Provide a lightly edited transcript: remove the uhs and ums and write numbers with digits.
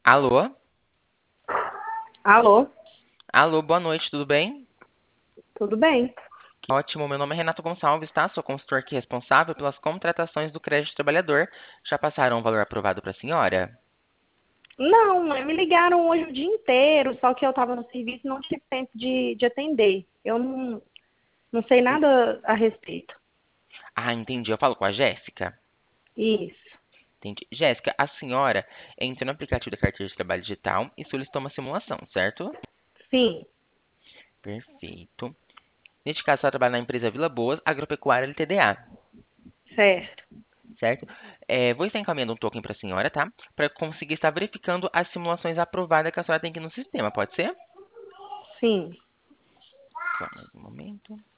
Alô? Alô, Alô, boa noite, tudo bem? tudo bem? Ótimo, meu nome é Renato Gonçalves, tá? Sou consultor aqui responsável pelas contratações do crédito trabalhador. Já passaram o valor aprovado para a senhora? Não, me ligaram hoje o dia inteiro, só que eu estava no serviço e não tive tempo de atender. Eu não sei nada a respeito. Ah, entendi. Eu falo com a Jéssica. Isso, Entendi. Jéssica, a senhora entrou no aplicativo da carteira de trabalho digital e solicitou uma simulação, certo? sim, Perfeito. Neste caso, ela trabalha na empresa Vila Boas Agropecuária LTDA, certo. certo? Vou estar encaminhando um token para a senhora, tá? Para conseguir estar verificando as simulações aprovadas que a senhora tem aqui no sistema, pode ser? Sim, Só mais um momento.